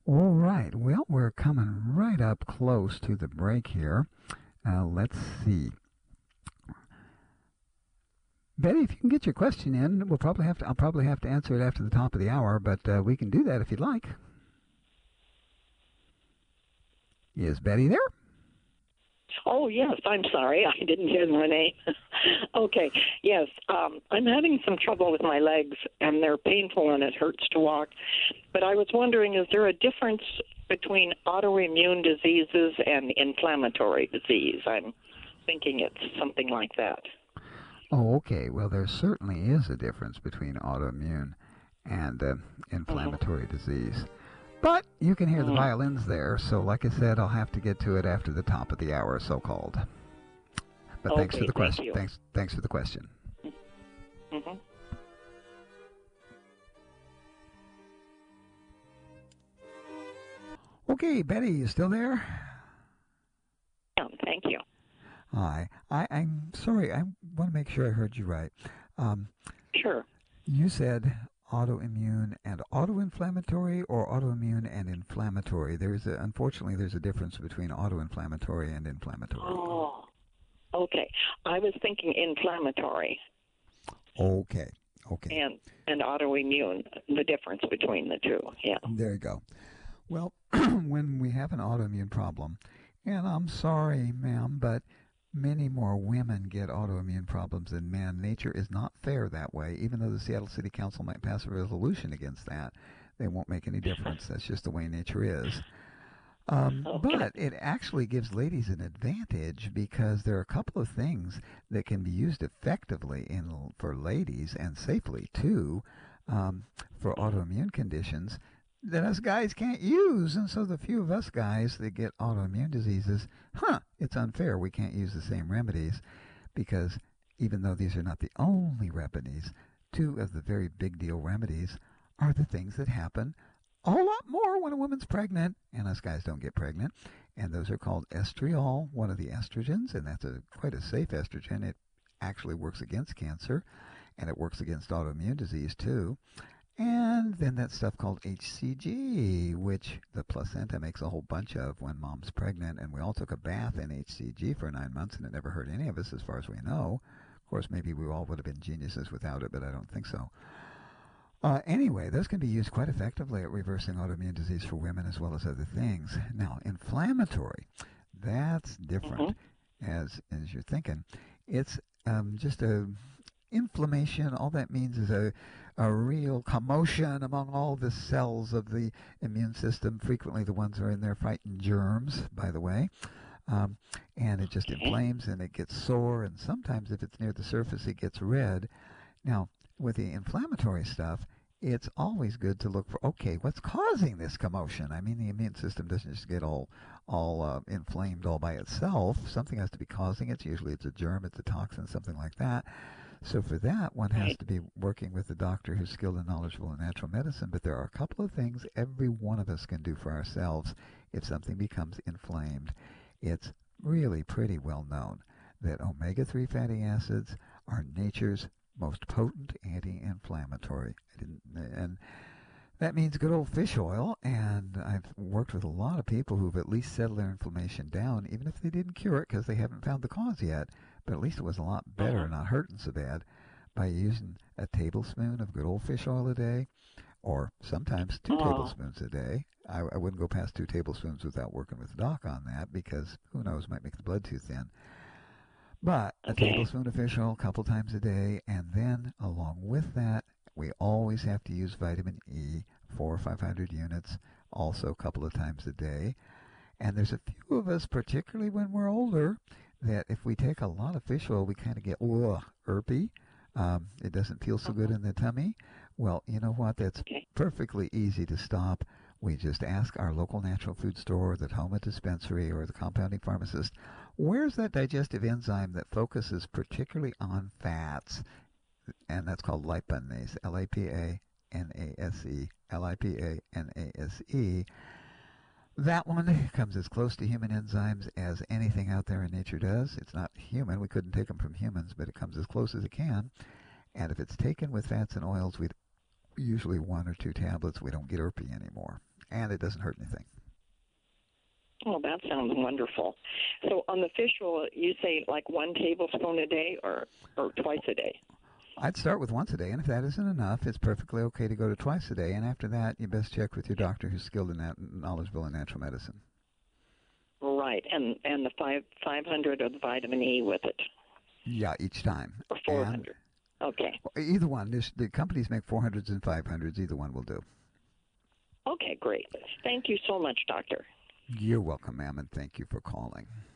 All right. Well, we're coming right up close to the break here. Let's see. Betty, if you can get your question in, I'll probably have to answer it after the top of the hour, but we can do that if you'd like. Is Betty there? Oh, yes. I'm sorry. I didn't hear my name. Okay. Yes. I'm having some trouble with my legs, and they're painful, and it hurts to walk. But I was wondering, is there a difference between autoimmune diseases and inflammatory disease? I'm thinking it's something like that. Oh, okay. Well, there certainly is a difference between autoimmune and Mm-hmm. inflammatory disease. But you can hear the Mm. violins there, so like I said, I'll have to get to it after the top of the hour, so called. But thanks for Okay. the Thank question. you. Thanks for the question. Mm-hmm. Okay, Betty, you still there? Yeah, thank you. Hi. I'm sorry. I want to make sure I heard you right. Um, Sure. you said autoimmune and autoinflammatory, or autoimmune and inflammatory. Unfortunately, there's a difference between autoinflammatory and inflammatory. Oh, okay. I was thinking inflammatory Okay. Okay. and autoimmune, the difference between the two. Yeah. There you go. Well, when we have an autoimmune problem, and I'm sorry, ma'am, but many more women get autoimmune problems than men. Nature is not fair that way. Even though the Seattle City Council might pass a resolution against that, they won't make any difference. That's just the way nature is. Okay. But it actually gives ladies an advantage because there are a couple of things that can be used effectively for ladies and safely too, um, for autoimmune conditions that us guys can't use. And so the few of us guys that get autoimmune diseases, it's unfair. We can't use the same remedies because even though these are not the only remedies, two of the very big deal remedies are the things that happen a whole lot more when a woman's pregnant, and us guys don't get pregnant. And those are called estriol, one of the estrogens, and that's quite a safe estrogen. It actually works against cancer, and it works against autoimmune disease too. And then that stuff called HCG, which the placenta makes a whole bunch of when mom's pregnant. And we all took a bath in HCG for 9 months, and it never hurt any of us as far as we know. Of course, maybe we all would have been geniuses without it, but I don't think so. Anyway, those can be used quite effectively at reversing autoimmune disease for women as well as other things. Now, inflammatory, that's different, Mm-hmm. as you're thinking. It's just a inflammation. All that means is a real commotion among all the cells of the immune system. Frequently, the ones that are in there fighting germs, by the way. Um, and it just Okay. inflames and it gets sore, and sometimes if it's near the surface, it gets red. Now, with the inflammatory stuff, it's always good to look for, okay, what's causing this commotion? I mean, the immune system doesn't just get all inflamed all by itself. Something has to be causing it. Usually it's a germ, it's a toxin, something like that. So for that, one has Right. to be working with a doctor who's skilled and knowledgeable in natural medicine. But there are a couple of things every one of us can do for ourselves if something becomes inflamed. It's really pretty well known that omega-3 fatty acids are nature's most potent anti-inflammatory. And that means good old fish oil. And I've worked with a lot of people who've at least settled their inflammation down, even if they didn't cure it because they haven't found the cause yet. But at least it was a lot better Mm-hmm. and not hurting so bad by using a tablespoon of good old fish oil a day, or sometimes two Oh, tablespoons a day. I wouldn't go past 2 tablespoons without working with the doc on that because who knows, might make the blood too thin. But a okay. tablespoon of fish oil a couple times a day, and then along with that, we always have to use vitamin E, 4 or 500 units, also a couple of times a day. And there's a few of us, particularly when we're older, that if we take a lot of fish oil, we kind of get irpy. It doesn't feel so good Mm-hmm. in the tummy. Well, you know what? That's Okay. perfectly easy to stop. We just ask our local natural food store, the Homa dispensary, or the compounding pharmacist, where's that digestive enzyme that focuses particularly on fats? And that's called lipanase, L-A-P-A-N-A-S-E, Lipanase. That one comes as close to human enzymes as anything out there in nature does. It's not human. We couldn't take them from humans, but it comes as close as it can. And if it's taken with fats and oils, we usually 1 or 2 tablets. We don't get irpy anymore. and it doesn't hurt anything. Oh, that sounds wonderful. So on the fish oil, you say like 1 tablespoon a day or twice a day? I'd start with once a day, and if that isn't enough, it's perfectly okay to go to twice a day. And after that, you best check with your doctor who's skilled in that, knowledgeable in natural medicine. Right, and the 500 of the vitamin E with it. Yeah, each time. Or 400. Okay. Either one. The companies make 400s and 500s. Either one will do. Okay, great. Thank you so much, doctor. You're welcome, ma'am, and thank you for calling.